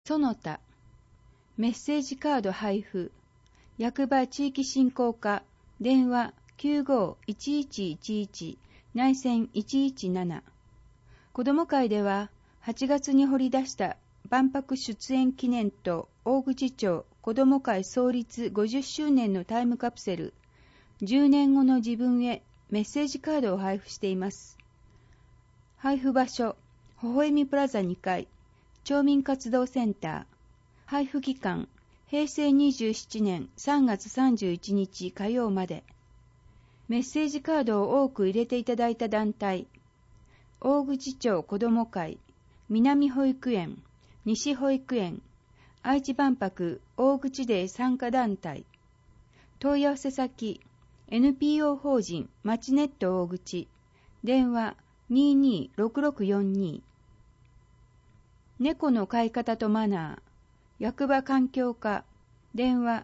その他、メッセージカード配布、役場地域振興課、電話 95-1111 内線117。子ども会では、8月に掘り出した万博出演記念と大口町子ども会創立50周年のタイムカプセル、10年後の自分へメッセージカードを配布しています。配布場所、微笑みプラザ2階、町民活動センター。配布期間、平成27年3月31日火曜まで。メッセージカードを多く入れていただいた団体、大口町子ども会、南保育園、西保育園、愛知万博大口デー参加団体。問い合わせ先、NPO 法人まちネット大口、電話226642。猫の飼い方とマナー、役場環境課、電話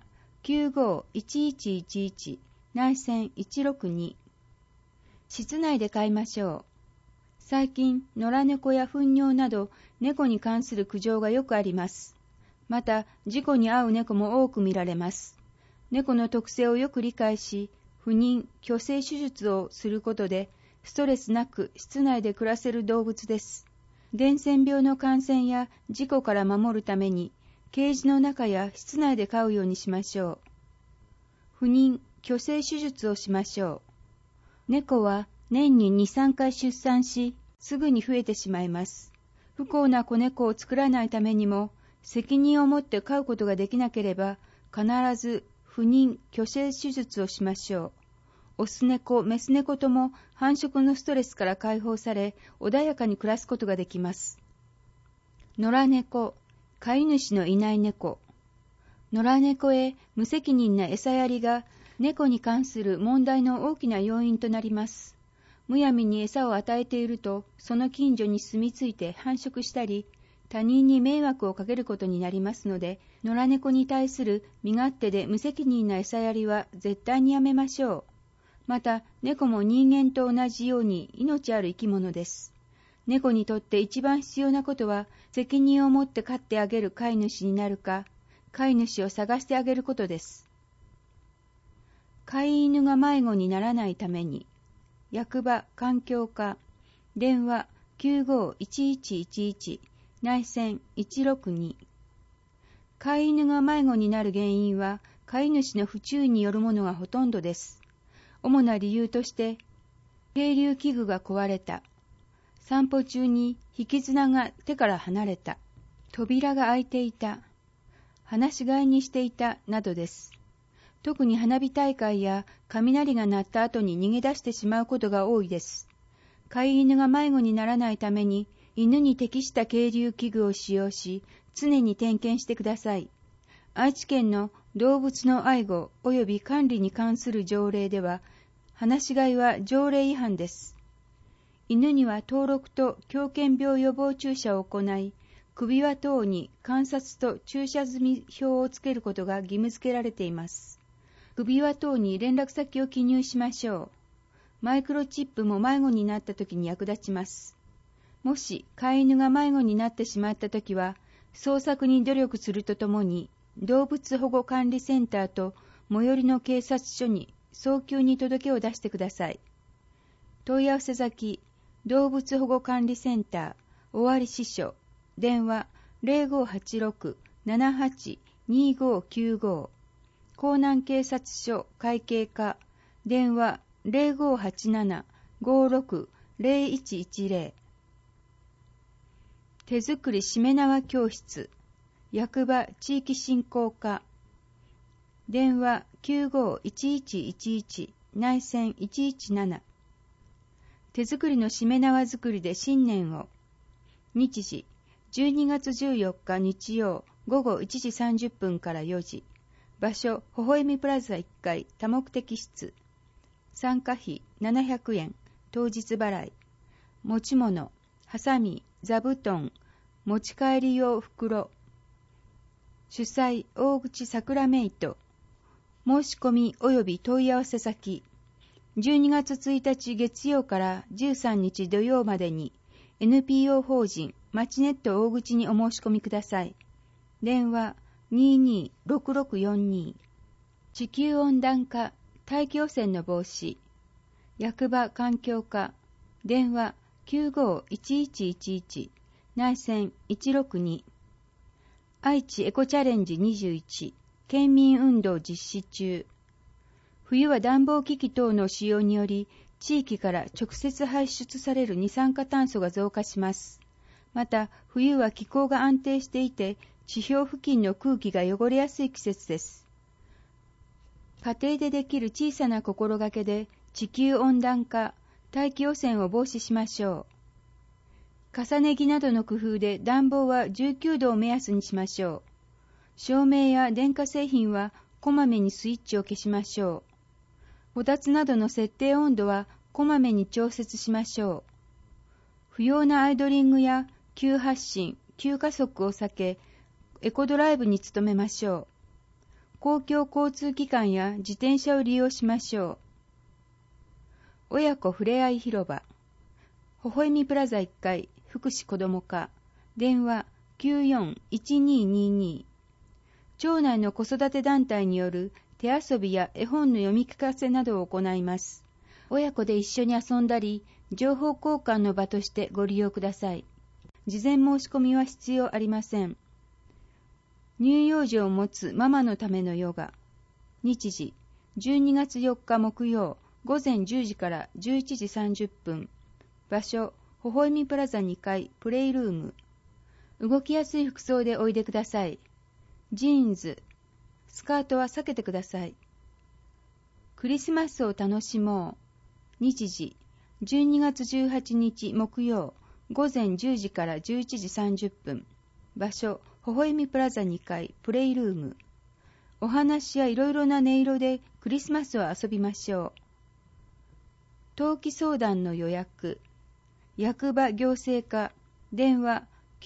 95-1111内線162。室内で飼いましょう。最近、野良猫や糞尿など猫に関する苦情がよくあります。また、事故に遭う猫も多く見られます。猫の特性をよく理解し、不妊・去勢手術をすることで、ストレスなく室内で暮らせる動物です。伝染病の感染や事故から守るために、ケージの中や室内で飼うようにしましょう。不妊・去勢手術をしましょう。猫は年に2、3回出産し、すぐに増えてしまいます。不幸な子猫を作らないためにも、責任を持って飼うことができなければ、必ず不妊・去勢手術をしましょう。オス猫、メス猫とも繁殖のストレスから解放され、穏やかに暮らすことができます。野良猫、飼い主のいない猫。野良猫へ無責任な餌やりが猫に関する問題の大きな要因となります。むやみに餌を与えていると、その近所に住み着いて繁殖したり、他人に迷惑をかけることになりますので、野良猫に対する身勝手で無責任な餌やりは絶対にやめましょう。また、猫も人間と同じように命ある生き物です。猫にとって一番必要なことは、責任を持って飼ってあげる飼い主になるか、飼い主を探してあげることです。飼い犬が迷子にならないために、役場環境課、電話95-1111内線162。飼い犬が迷子になる原因は、飼い主の不注意によるものがほとんどです。主な理由として、係留器具が壊れた、散歩中に引き綱が手から離れた、扉が開いていた、放し飼いにしていたなどです。特に花火大会や雷が鳴った後に逃げ出してしまうことが多いです。飼い犬が迷子にならないために、犬に適した係留器具を使用し、常に点検してください。愛知県の動物の愛護及び管理に関する条例では、放し飼いは条例違反です。犬には登録と狂犬病予防注射を行い、首輪等に観察と注射済み表をつけることが義務付けられています。首輪等に連絡先を記入しましょう。マイクロチップも迷子になった時に役立ちます。もし飼い犬が迷子になってしまった時は、捜索に努力するとともに、動物保護管理センターと最寄りの警察署に早急に届けを出してください。問い合わせ先、動物保護管理センター、尾張支所、電話0586-782595、江南警察署会計課、電話0587-560110。手作りしめ縄教室、役場地域振興課、電話95-1111内線117。手作りのしめ縄作りで新年を。日時、12月14日日曜午後1時30分から4時。場所、微笑みプラザ1階多目的室。参加費700円、当日払い。持ち物、ハサミ、座布団、持ち帰り用袋。主催、大口さくらメイト。申し込み及び問い合わせ先。12月1日月曜から13日土曜までに NPO 法人まちネット大口にお申し込みください。 電話226642。地球温暖化、大気汚染の防止。役場環境課、電話951111、内線162。愛知エコチャレンジ21、県民運動実施中。冬は暖房機器等の使用により、地域から直接排出される二酸化炭素が増加します。また、冬は気候が安定していて、地表付近の空気が汚れやすい季節です。家庭でできる小さな心がけで、地球温暖化、大気汚染を防止しましょう。重ね着などの工夫で暖房は19度を目安にしましょう。照明や電化製品はこまめにスイッチを消しましょう。こたつなどの設定温度はこまめに調節しましょう。不要なアイドリングや急発進、急加速を避け、エコドライブに努めましょう。公共交通機関や自転車を利用しましょう。親子ふれあい広場、微笑みプラザ1階、福祉子ども課、電話941222。町内の子育て団体による手遊びや絵本の読み聞かせなどを行います。親子で一緒に遊んだり、情報交換の場としてご利用ください。事前申し込みは必要ありません。乳幼児を持つママのためのヨガ。日時、12月4日木曜、午前10時から11時30分。場所、微笑みプラザ2階、プレイルーム。動きやすい服装でおいでください。ジーンズ、スカートは避けてください。クリスマスを楽しもう。日時、12月18日木曜、午前10時から11時30分。場所、微笑みプラザ2階、プレイルーム。お話やいろいろな音色でクリスマスを遊びましょう。登記相談の予約。役場行政課、電話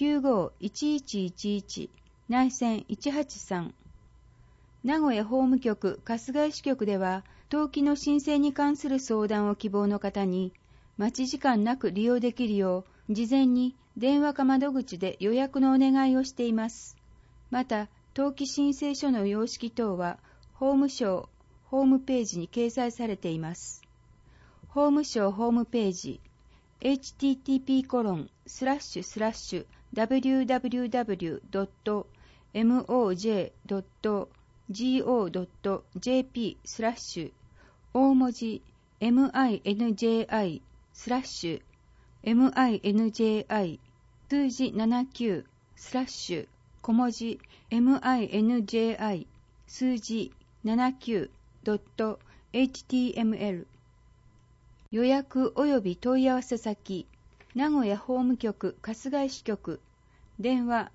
951111、内線183。名古屋法務局春日井支局では、登記の申請に関する相談を希望の方に、待ち時間なく利用できるよう、事前に電話か窓口で予約のお願いをしています。また、登記申請書の様式等は、法務省ホームページに掲載されています。法務省ホームページ、http://www.moj.go.jp/ 大文字 minji/ 数字79小文字 minji 数字79.html 予約及び問い合わせ先、名古屋法務局春日井支局、電話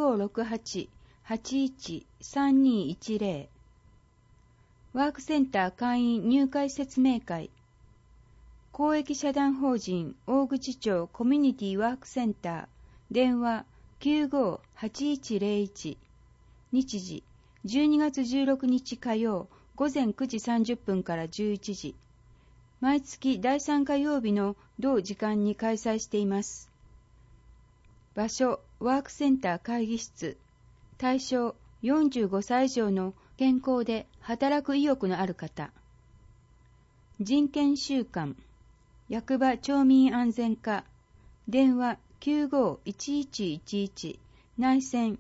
0568-813210。ワークセンター会員入会説明会。公益社団法人大口町コミュニティワークセンター、電話958101。日時、12月16日火曜、午前9時30分から11時。毎月第3火曜日の同時間に開催しています。場所、ワークセンター会議室。対象、45歳以上の健康で働く意欲のある方。人権週間。役場町民安全課。電話951111。内線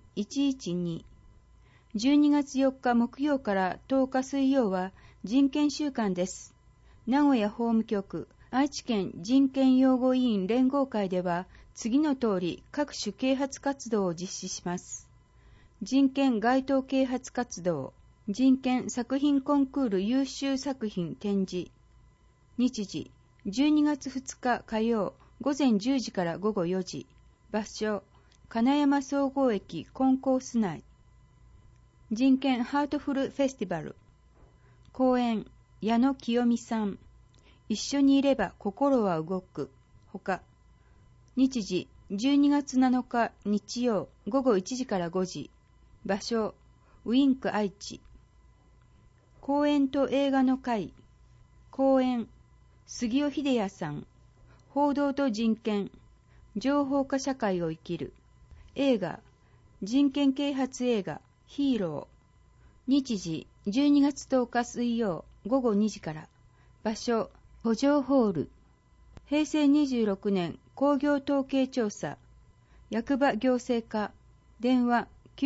112。12月4日木曜から10日水曜は人権週間です。名古屋法務局、愛知県人権擁護委員連合会では、次の通り各種啓発活動を実施します。人権街頭啓発活動、人権作品コンクール優秀作品展示。日時、12月2日火曜、午前10時から午後4時。場所、金山総合駅コンコース内。人権ハートフルフェスティバル。講演、矢野清美さん。一緒にいれば心は動く。ほか。日時、12月7日日曜午後1時から5時。場所、ウィンク愛知。講演と映画の会。講演、杉尾秀也さん。報道と人権。情報化社会を生きる。映画、 人権啓発映画ヒーロー。日時12月10日水曜午後2時から。場所古城ホール。平成26年工業統計調査。役場行政課。電話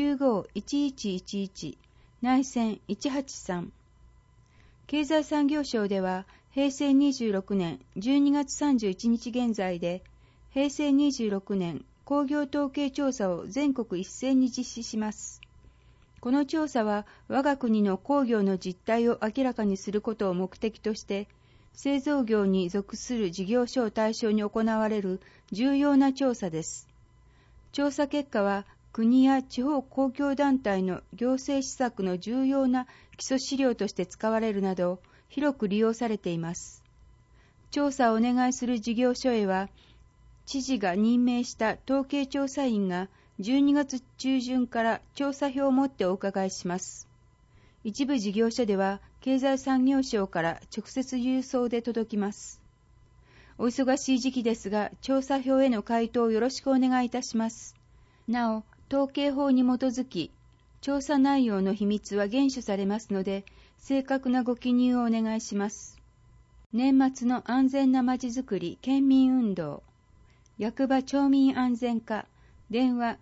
95-1111 内線183。経済産業省では平成26年12月31日現在で平成26年工業統計調査を全国一斉に実施します。この調査は我が国の工業の実態を明らかにすることを目的として製造業に属する事業所を対象に行われる重要な調査です。調査結果は国や地方公共団体の行政施策の重要な基礎資料として使われるなど広く利用されています。調査をお願いする事業所へは知事が任命した統計調査員が12月中旬から調査票を持ってお伺いします。一部事業所では経済産業省から直接郵送で届きます。お忙しい時期ですが調査票への回答をよろしくお願いいたします。なお、統計法に基づき調査内容の秘密は厳守されますので正確なご記入をお願いします。年末の安全なまちづくり県民運動。役場町民安全課。電話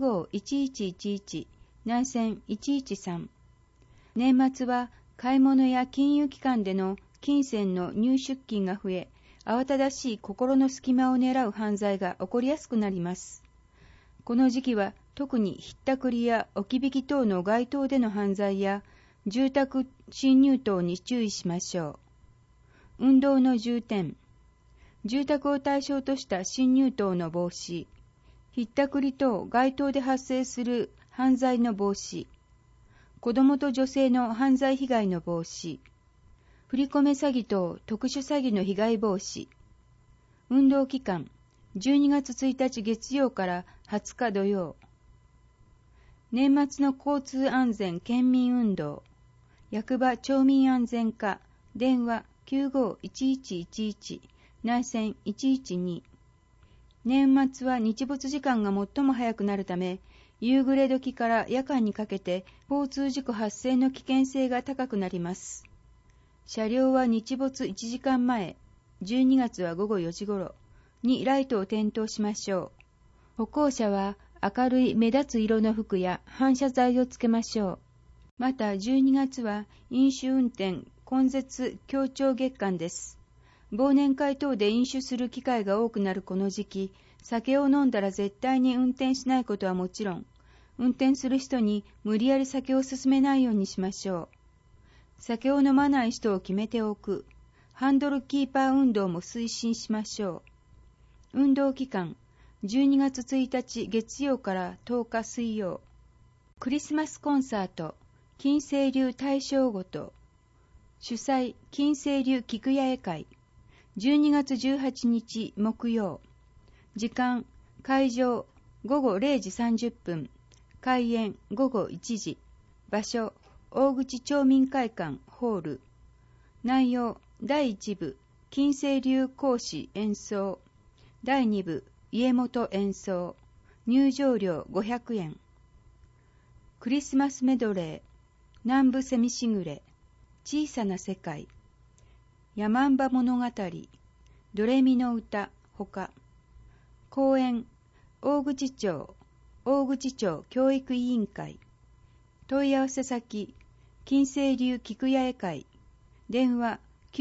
95-1111 内線113。年末は買い物や金融機関での金銭の入出金が増え、慌ただしい心の隙間を狙う犯罪が起こりやすくなります。この時期は特にひったくりや置き引き等の街頭での犯罪や住宅侵入等に注意しましょう。運動の重点。住宅を対象とした侵入等の防止。ひったくり等街頭で発生する犯罪の防止。子どもと女性の犯罪被害の防止。振り込め詐欺等特殊詐欺の被害防止。運動期間。12月1日月曜から20日土曜。年末の交通安全県民運動。役場町民安全課。電話 95-1111 内線112。年末は日没時間が最も早くなるため、夕暮れ時から夜間にかけて交通事故発生の危険性が高くなります。車両は日没1時間前、12月は午後4時頃にライトを点灯しましょう。歩行者は明るい目立つ色の服や反射材をつけましょう。また12月は飲酒運転根絶強調月間です。忘年会等で飲酒する機会が多くなるこの時期、酒を飲んだら絶対に運転しないことはもちろん、運転する人に無理やり酒を勧めないようにしましょう。酒を飲まない人を決めておく、ハンドルキーパー運動も推進しましょう。運動期間、12月1日月曜から10日水曜。クリスマスコンサート、金星流大正ごと。主催、金星流菊屋絵会。12月18日木曜。時間、会場、午後0時30分。開演、午後1時。場所、大口町民会館ホール。内容、第1部、金星流講師演奏。第2部、家元演奏。入場料500円。クリスマスメドレー。南部蝉しぐれ。小さな世界。ヤマンバ物語、ドレミの歌、ほか。講演、大口町教育委員会。問い合わせ先、金星流菊屋絵会。電話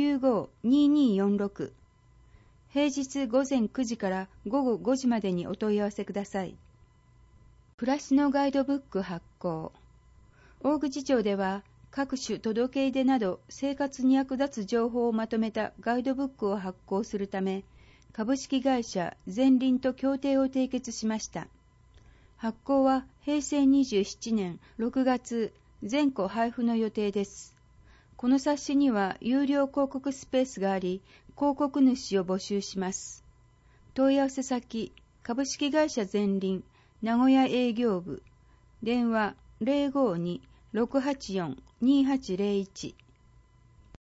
95-2246。平日午前9時から午後5時までにお問い合わせください。暮らしのガイドブック発行。大口町では、各種届け出など生活に役立つ情報をまとめたガイドブックを発行するため、株式会社ゼンリンと協定を締結しました。発行は平成27年6月全戸配布の予定です。この冊子には有料広告スペースがあり、広告主を募集します。問い合わせ先、株式会社ゼンリン名古屋営業部。電話 052-684-2801